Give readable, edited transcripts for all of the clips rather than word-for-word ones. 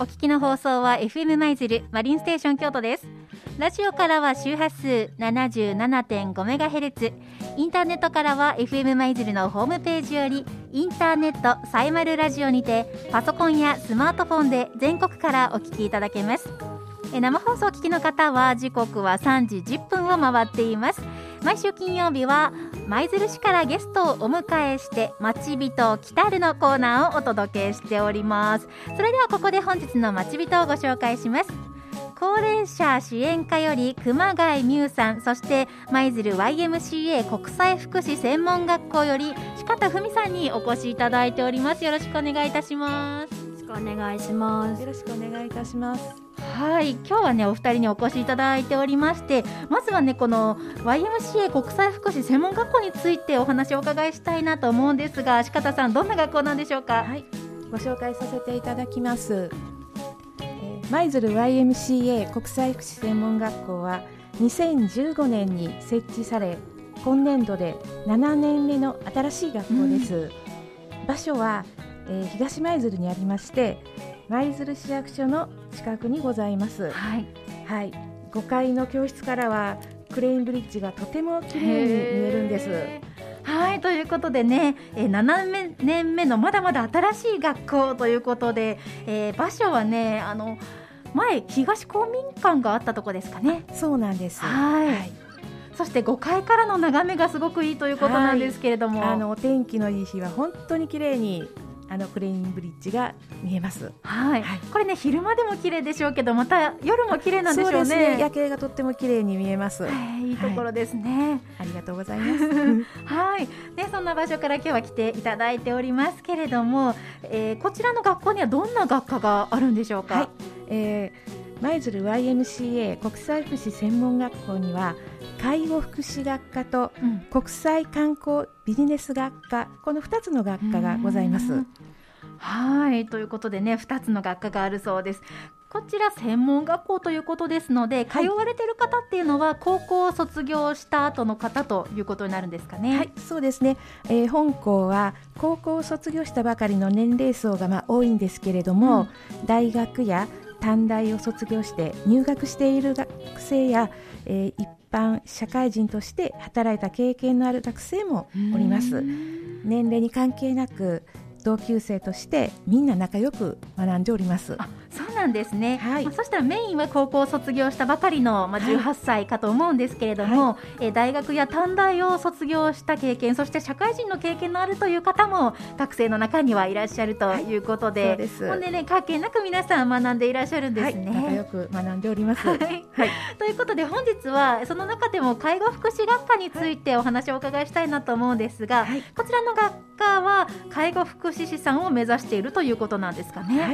お聞きの放送は FM 舞鶴マリンステーション京都です。ラジオからは周波数 77.5MHz、 インターネットからは FM 舞鶴のホームページよりインターネットサイマルラジオにてパソコンやスマートフォンで全国からお聞きいただけます。生放送を聞きの方は時刻は3時10分を回っています。毎週金曜日は舞鶴市からゲストをお迎えしてまちびときたるのコーナーをお届けしております。それではここで本日のまちびとをご紹介します。高齢者支援課より熊谷美優さん、そして舞鶴 YMCA 国際福祉専門学校より四方文さんにお越しいただいております。よろしくお願いいたします。 よろしくお願いします。 よろしくお願いいたします。 はい、今日はねお二人にお越しいただいておりまして、まずはねこの YMCA 国際福祉専門学校についてお話をお伺いしたいなと思うんですが、四方さんどんな学校なんでしょうか。 はい、ご紹介させていただきます。舞鶴 YMCA 国際福祉専門学校は2015年に設置され、今年度で7年目の新しい学校です。場所は、東舞鶴にありまして、舞鶴市役所の近くにございます。 はいはい、5階の教室からはクレーンブリッジがとても綺麗に見えるんです。 はい、ということでね、7年目のまだまだ新しい学校ということで、場所はね前東公民館があったとこですかね。 そうなんです。 はい、はい、そして5階からの眺めがすごくいいということなんですけれども、 はい、お天気のいい日は本当に綺麗にクレーンブリッジが見えます。 はいはい、これね昼間でも綺麗でしょうけど、また夜も綺麗なんでしょうね。 そうですね、夜景がとっても綺麗に見えます。 いいところですね。 ありがとうございます。 はい、でそんな場所から今日は来ていただいておりますけれども、こちらの学校にはどんな学科があるんでしょうか。 はい、舞鶴 YMCA 国際福祉専門学校には介護福祉学科と国際観光ビジネス学科、この2つの学科がございます。 はい、ということでね2つの学科があるそうです。こちら専門学校ということですので、通われている方っていうのは高校を卒業した後の方ということになるんですかね。 はい、そうですね、本校は高校を卒業したばかりの年齢層が多いんですけれども、大学や短大を卒業して入学している学生や、一般社会人として働いた経験のある学生もおります。年齢に関係なく同級生としてみんな仲良く学んでおります。 あ、そうなんですね。 はい、 そしたらメインは高校を卒業したばかりの、18歳かと思うんですけれども、大学や短大を卒業した経験、そして社会人の経験のあるという方も学生の中にはいらっしゃるということで、 そうです。 もうね関係なく皆さん学んでいらっしゃるんですね。 仲良く学んでおります。 はい、ということで本日はその中でも介護福祉学科についてお話をお伺いしたいなと思うんですが、こちらの学科は介護福祉士さんを目指しているということなんですかね。 はい、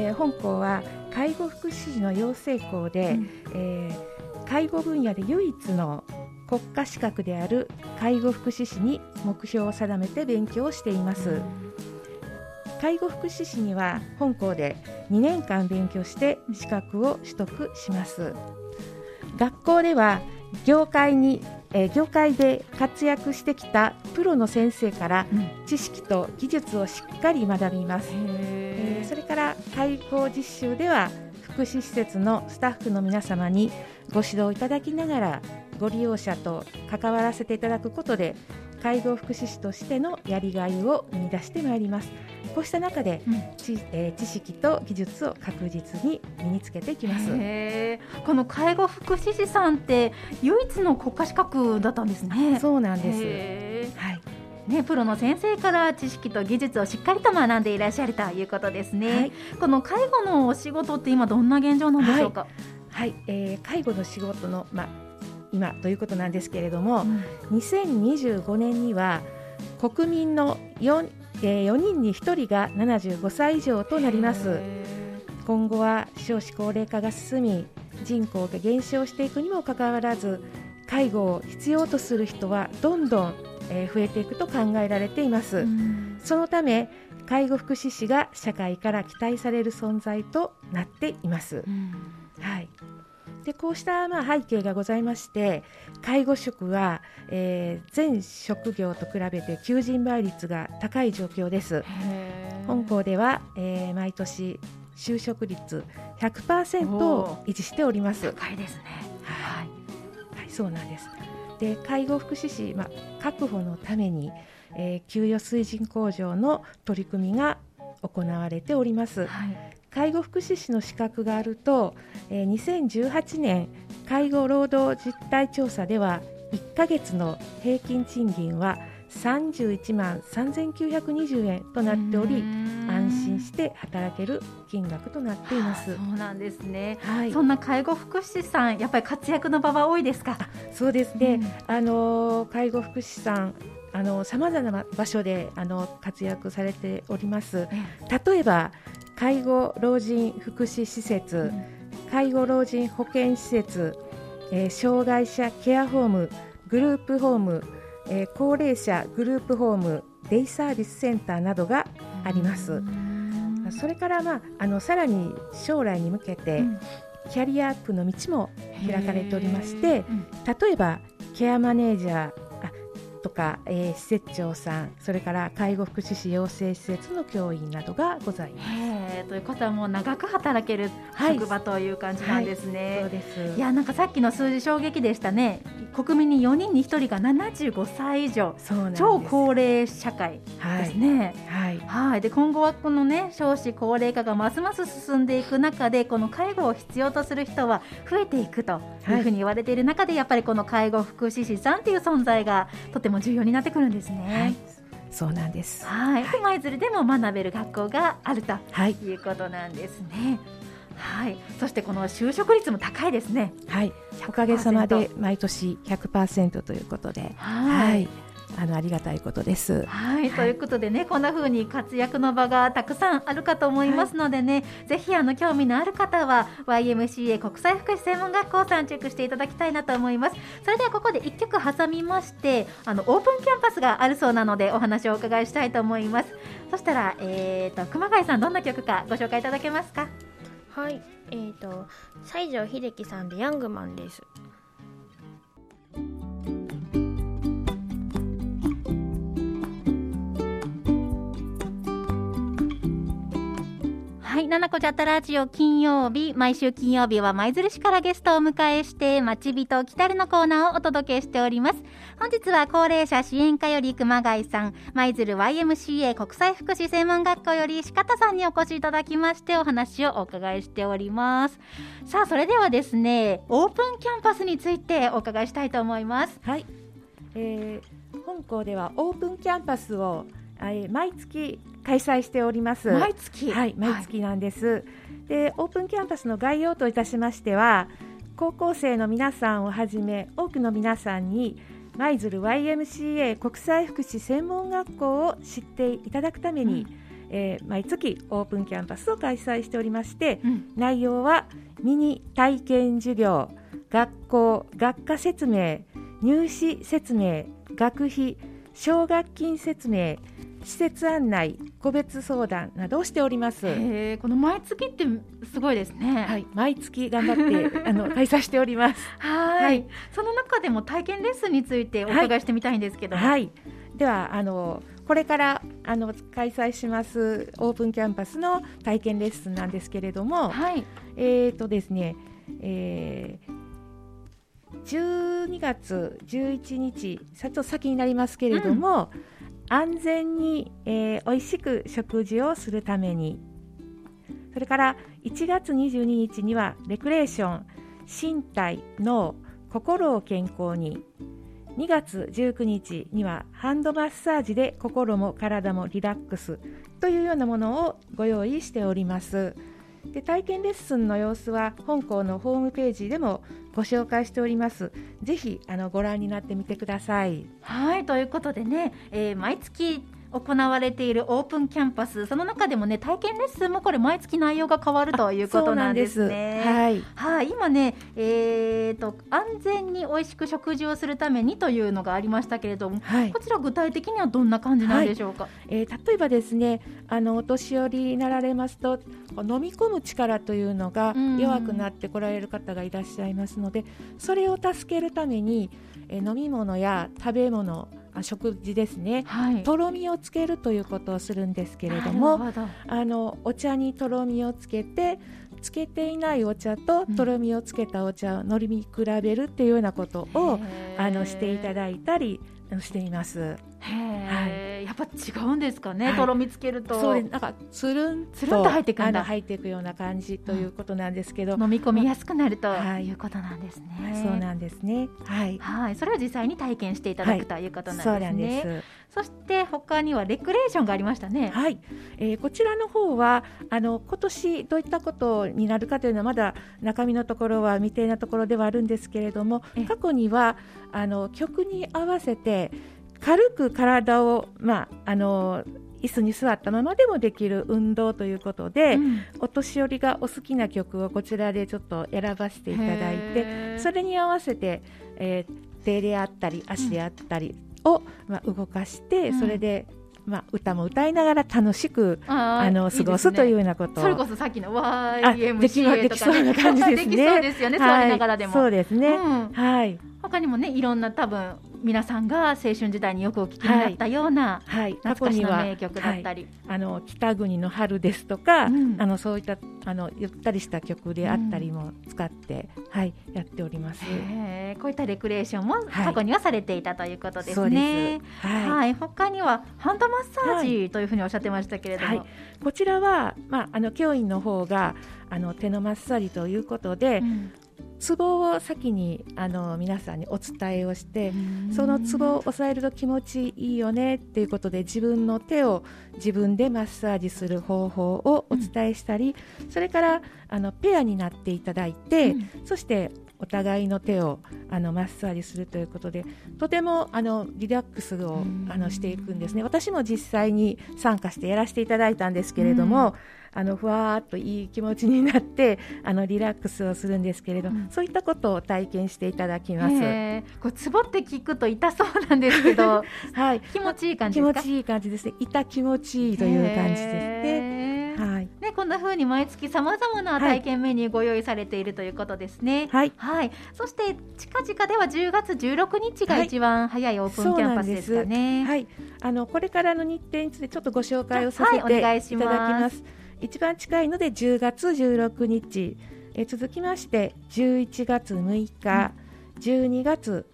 本校は介護福祉士の養成校で、介護分野で唯一の国家資格である介護福祉士に目標を定めて勉強をしています。介護福祉士には本校で2年間勉強して資格を取得します。学校では業界で活躍してきたプロの先生から知識と技術をしっかり学びます。それから介護実習では福祉施設のスタッフの皆様にご指導いただきながらご利用者と関わらせていただくことで介護福祉士としてのやりがいを見出してまいります。こうした中で、知識と技術を確実に身につけていきます。 この介護福祉士さんって唯一の国家資格だったんですね。 そうなんです。はいね、プロの先生から知識と技術をしっかりと学んでいらっしゃるということですね。はい、この介護のお仕事って今どんな現状なんでしょうか。 はい、介護の仕事の、今ということなんですけれども、2025年には国民の4人に1人が75歳以上となります。今後は少子高齢化が進み人口が減少していくにもかかわらず介護を必要とする人はどんどん増えていくと考えられています。そのため介護福祉士が社会から期待される存在となっています。はい、でこうした背景がございまして介護職は、全職業と比べて求人倍率が高い状況です。本校では、毎年就職率 100% を維持しております。 高いですね。 はい、そうなんです。で、介護福祉士、確保のために、給与水準向上の取り組みが行われております。介護福祉士の資格があると、2018年介護労働実態調査では1ヶ月の平均賃金は31万3920円となっており、安心して働ける金額となっています。 そうなんですね。そんな介護福祉士さん、やっぱり活躍の場は多いですか？ そうですね、介護福祉士さんさまざまな場所で活躍されております。例えば介護老人福祉施設、介護老人保健施設、障害者ケアホーム、グループホーム、高齢者グループホーム、デイサービスセンターなどがあります。それから、さらに将来に向けて、キャリアアップの道も開かれておりまして、例えばケアマネージャーとか、施設長さん、それから介護福祉士養成施設の教員などがございます。 ということはもう長く働ける職場という感じなんですね。 そうです。 いや、なんかさっきの数字衝撃でしたね。国民に4人に1人が75歳以上、超高齢社会ですね。で、今後はこのね、少子高齢化がますます進んでいく中で、この介護を必要とする人は増えていくというふうに言われている中で、やっぱりこの介護福祉士さんという存在がとても重要になってくるんですね。 そうなんです。 舞鶴でも学べる学校があるということなんですね。そしてこの就職率も高いですね。 おかげさまで毎年 100% ということで、ありがたいことです。 ということでね、こんな風に活躍の場がたくさんあるかと思いますのでね、ぜひ興味のある方は YMCA 国際福祉専門学校さんチェックしていただきたいなと思います。それではここで1曲挟みまして、オープンキャンパスがあるそうなのでお話をお伺いしたいと思います。そしたら、熊谷さん、どんな曲かご紹介いただけますか？ 西城秀樹さんでヤングマンです。 ななこチャットラジオ金曜日、毎週金曜日は舞鶴市からゲストをお迎えしてまちびと来たるのコーナーをお届けしております。本日は高齢者支援課より熊谷さん、舞鶴 YMCA 国際福祉専門学校より鹿田さんにお越しいただきましてお話をお伺いしております。さあ、それではですね、オープンキャンパスについてお伺いしたいと思います。 本校ではオープンキャンパスを毎月開催しております。 毎月なんです。で、オープンキャンパスの概要といたしましては、高校生の皆さんをはじめ多くの皆さんに舞鶴 YMCA 国際福祉専門学校を知っていただくために、毎月オープンキャンパスを開催しておりまして、内容はミニ体験授業、学校学科説明、入試説明、学費奨学金説明、施設案内、個別相談などをしております。 この毎月ってすごいですね。 毎月頑張って開催しております。 その中でも体験レッスンについてお伺いしてみたいんですけど、 ではこれから開催しますオープンキャンパスの体験レッスンなんですけれども、ですね、12月11日、ちょっと先になりますけれども、安全に、美味しく食事をするために、それから1月22日にはレクレーション、身体、脳、心を健康に、2月19日にはハンドマッサージで心も体もリラックスというようなものをご用意しております。で、体験レッスンの様子は本校のホームページでもご紹介しております。ぜひご覧になってみてください。 ということでね、毎月行われているオープンキャンパス、その中でもね、体験レッスンもこれ毎月内容が変わるということなんですね。今ね、安全に美味しく食事をするためにというのがありましたけれども、こちら具体的にはどんな感じなんでしょうか？ 例えばですね、お年寄りになられますと飲み込む力というのが弱くなってこられる方がいらっしゃいますので、それを助けるために飲み物や食べ物、 食事ですね、 はい、 とろみをつけるということをするんですけれども、お茶にとろみをつけていないお茶ととろみをつけたお茶を飲み比べるっていうようなことをしていただいたりしています。 はい、やっぱ違うんですかね、とろみつけると。 そうです、なんかつるんと入っていくんだ、入っていくような感じということなんですけど、 飲み込みやすくなるということなんですね。 そうなんですね。はい、 はい、それを実際に体験していただくということなんですね。 そうなんです。 そして他にはレクレーションがありましたね。 はい、こちらの方は今年どういったことになるかというのはまだ中身のところは未定なところではあるんですけれども、過去には曲に合わせて軽く体を、椅子に座ったままでもできる運動ということで、お年寄りがお好きな曲をこちらでちょっと選ばせていただいて、それに合わせて、手であったり足であったりを、動かして、それで歌も歌いながら楽しく過ごすというようなことを、 それこそさっきの YMCA とかね、 できそうな感じですね。 できそうですよね、座りながらでも。 そうですね。はい。 他にもね、いろんな多分皆さんが青春時代によくお聴きになったような懐かしの名曲だったり、北国の春ですとか、そういったゆったりした曲であったりも使って、やっております。 こういったレクレーションも過去にはされていたということですね。はい、他にはハンドマッサージというふうにおっしゃってましたけれども、 こちらは、教員の方が手のマッサージということで、ツボを先に皆さんにお伝えをして、そのツボを押さえると気持ちいいよねっていうことで、自分の手を自分でマッサージする方法をお伝えしたり、それからペアになっていただいて、そしてお互いの手をマッサージするということで、とてもリラックスをしていくんですね。私も実際に参加してやらせていただいたんですけれども、ふわーっといい気持ちになってリラックスをするんですけれど、そういったことを体験していただきます。 これツボって聞くと痛そうなんですけど、はい、気持ちいい感じですか？ 気持ちいい感じですね。痛気持ちいいという感じですね。はい、 こんな風に毎月さまざまな体験メニューご用意されているということですね。はい、そして近々では10月16日が一番早いオープンキャンパスですかね。 はい、これからの日程についてちょっとご紹介をさせていただきます。一番近いので10月16日、続きまして11月6日、12月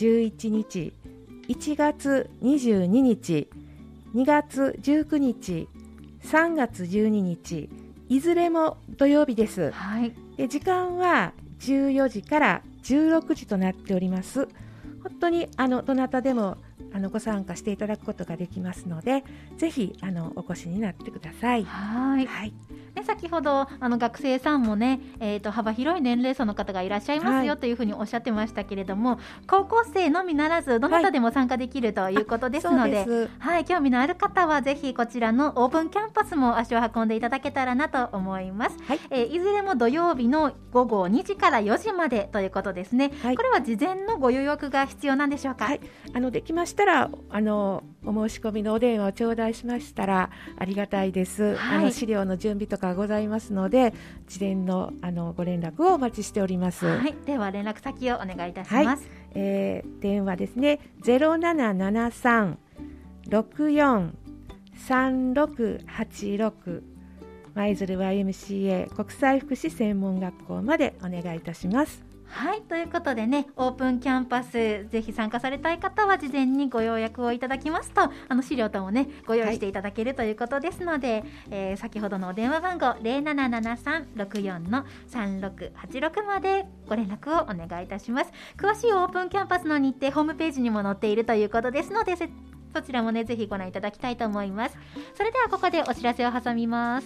11日、1月22日、2月19日、3月12日、いずれも土曜日です。で時間は14時から16時となっております。本当にどなたでもご参加していただくことができますので、ぜひお越しになってください。 はい、先ほど学生さんもね、幅広い年齢層の方がいらっしゃいますよというふうにおっしゃってましたけれども、高校生のみならずどなたでも参加できるということですので、興味のある方はぜひこちらのオープンキャンパスも足を運んでいただけたらなと思います。いずれも土曜日の午後2時から4時までということですね。これは事前のご予約が必要なんでしょうか？ できましたらお申し込みのお電話を頂戴しましたらありがたいです。資料の準備とかございますので、事前のご連絡をお待ちしております。 では連絡先をお願いいたします。 電話ですね、0773-643686、舞鶴 YMCA 国際福祉専門学校までお願いいたします。 ということでね、オープンキャンパスぜひ参加されたい方は事前にご予約をいただきますと、資料ともねご用意していただけるということですので、先ほどのお電話番号 0773-64-3686 までご連絡をお願いいたします。詳しいオープンキャンパスの日程ホームページにも載っているということですので、そちらもねぜひご覧いただきたいと思います。それではここでお知らせを挟みます。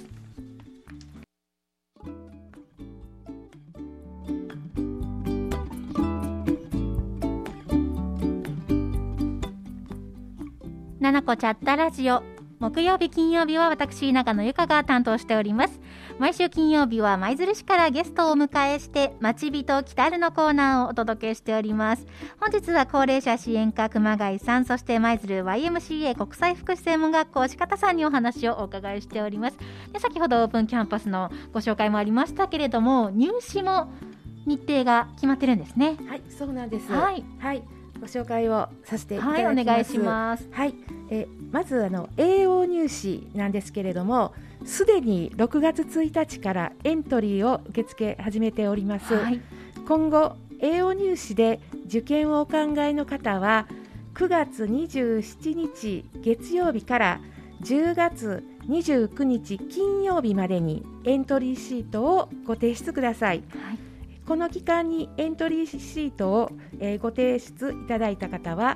ななこチャッタラジオ、木曜日金曜日は私中野由香が担当しております。毎週金曜日は舞鶴市からゲストをお迎えして町人来たるのコーナーをお届けしております。本日は高齢者支援課熊谷さん、そして舞鶴 YMCA 国際福祉専門学校四方さんにお話をお伺いしております。で先ほどオープンキャンパスのご紹介もありましたけれども、入試も日程が決まってるんですね。 そうなんです。 ご紹介をさせていただきます。 はい、お願いします。 はい、まず栄養入試なんですけれども、すでに6月1日からエントリーを受け付け始めております。 はい、 今後栄養入試で受験をお考えの方は9月27日月曜日から10月29日金曜日までにエントリーシートをご提出ください。 はい、 この期間にエントリーシートを、ご提出いただいた方は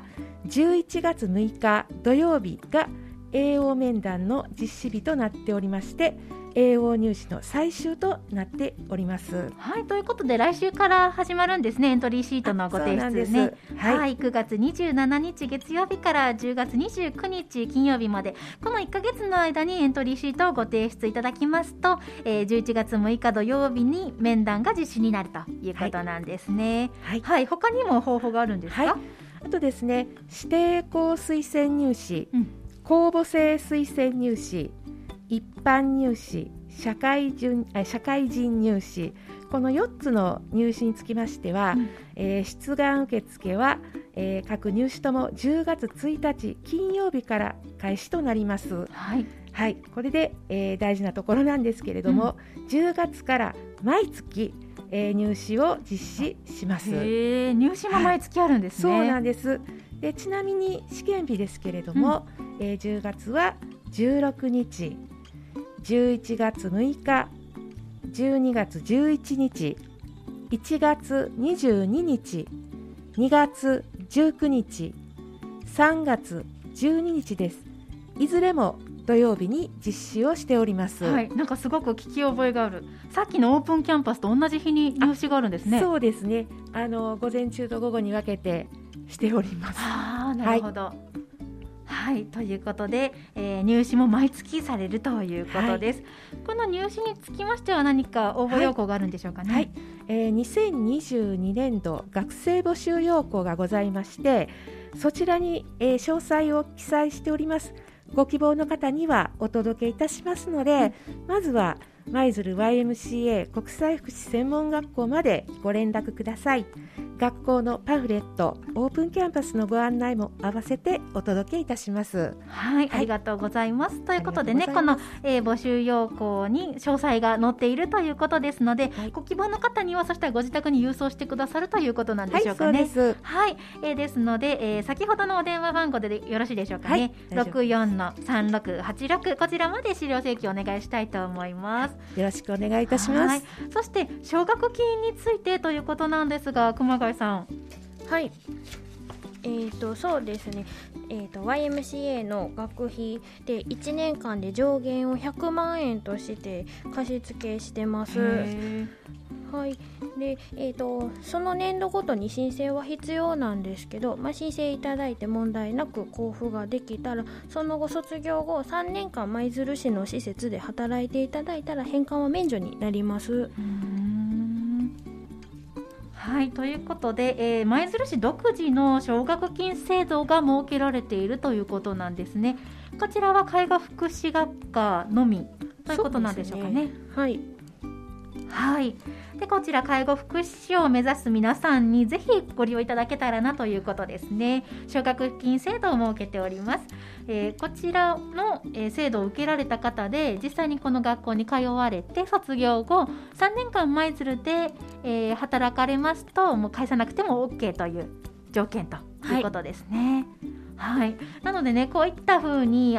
11月6日土曜日が栄養面談の実施日となっておりまして、栄養入試の最終となっております。 はい、ということで来週から始まるんですね、エントリーシートのご提出ね。はい、9月27日月曜日から10月29日金曜日まで、この1ヶ月の間にエントリーシートをご提出いただきますと、11月6日土曜日に面談が実施になるということなんですね。はい、はい、他にも方法があるんですか？はい、 あとですね、指定校推薦入試、公募制推薦入試、一般入試、社会人入試、この4つの入試につきましては、出願受付は、各入試とも10月1日金曜日から開始となります。はい、はい、これで、大事なところなんですけれども、10月から毎月、入試を実施します。 入試も毎月あるんですね。 そうなんです。で、ちなみに試験日ですけれども、10月は16日、11月6日、12月11日、1月22日、2月19日、3月12日です。いずれも土曜日に実施をしております。 はい、なんかすごく聞き覚えがある。さっきのオープンキャンパスと同じ日に入試があるんですね。 そうですね。午前中と午後に分けてしております。 なるほど。はい、ということで、入試も毎月されるということです。この入試につきましては何か応募要項があるんでしょうかね。 はい、2022年度学生募集要項がございまして、そちらに、詳細を記載しております。ご希望の方にはお届けいたしますので、まずは舞鶴 YMCA 国際福祉専門学校までご連絡ください。学校のパンフレット、オープンキャンパスのご案内も合わせてお届けいたします。 はい、ありがとうございます。ということでね、この、募集要項に詳細が載っているということですので、ご希望の方にはそしたらご自宅に郵送してくださるということなんでしょうかね。 そうです。 はい、ですので、先ほどのお電話番号でよろしいでしょうかね。64-3686、こちらまで資料請求お願いしたいと思います。 よろしくお願いいたします。 そして奨学金についてということなんですが、熊谷さん。 はい、そうですね、YMCA の学費で1年間で上限を100万円として貸付してます。はい、で、その年度ごとに申請は必要なんですけど、申請いただいて問題なく交付ができたら、その後卒業後3年間舞鶴市の施設で働いていただいたら返還は免除になります。 はい、ということで、舞鶴市独自の奨学金制度が設けられているということなんですね。こちらは介護福祉学科のみということなんでしょうかね。 はい、 はい、でこちら介護福祉士を目指す皆さんにぜひご利用いただけたらなということですね。奨学金制度を設けております。こちらの、制度を受けられた方で実際にこの学校に通われて卒業後3年間舞鶴で、働かれますともう返さなくても OK という条件ということですね。はい、なのでね、こういった風に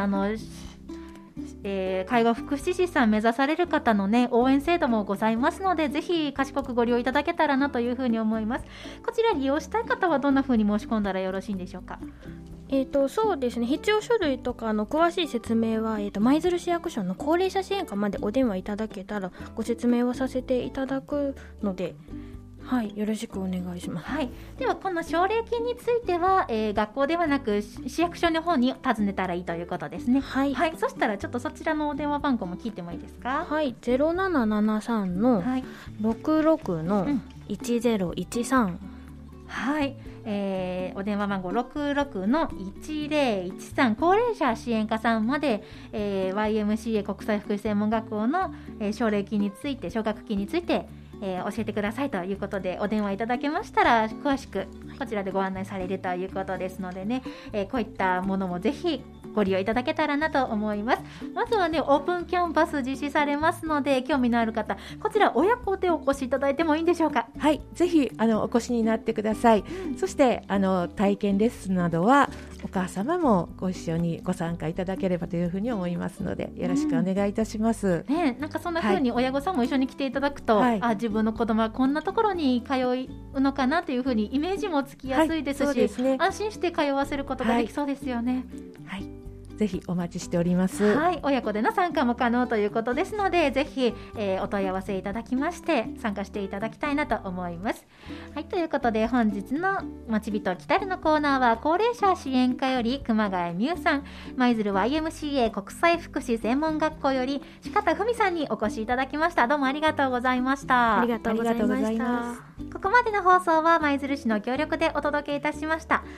介護福祉士さん目指される方のね応援制度もございますので、ぜひ賢くご利用いただけたらなというふうに思います。こちら利用したい方はどんなふうに申し込んだらよろしいんでしょうか。 そうですね、必要書類とかの詳しい説明は、舞鶴市役所の高齢者支援課までお電話いただけたらご説明をさせていただくので、はい、よろしくお願いします。 はい、ではこの奨励金については、学校ではなく市役所の方に訪ねたらいいということですね。はい、はい、そしたらちょっとそちらのお電話番号も聞いてもいいですか。 はい、0773の66の1013、 はい、お電話番号66の1013、高齢者支援課さんまで、YMCA 国際福祉専門学校の、奨励金について、奨学金について教えてくださいということでお電話いただけましたら詳しくこちらでご案内されるということですのでね、こういったものもぜひご利用いただけたらなと思います。まずはね、オープンキャンパス実施されますので、興味のある方、こちら親子でお越しいただいてもいいんでしょうか。 はい、ぜひお越しになってください。そして体験レッスンなどはお母様もご一緒にご参加いただければというふうに思いますので、よろしくお願いいたします。 なんかそんな風に親御さんも一緒に来ていただくと、自分の子供はこんなところに通うのかなという風にイメージもつきやすいですし、そうですね、安心して通わせることができそうですよね。 はい、ぜひお待ちしております。 はい、親子での参加も可能ということですので、ぜひ、お問い合わせいただきまして参加していただきたいなと思います。はい、ということで本日のまちびと来たるのコーナーは高齢者支援課より熊谷美優さん、舞鶴 YMCA 国際福祉専門学校より四方文さんにお越しいただきました。どうもありがとうございました。 ありがとうございました。 ここまでの放送は舞鶴市の協力でお届けいたしました。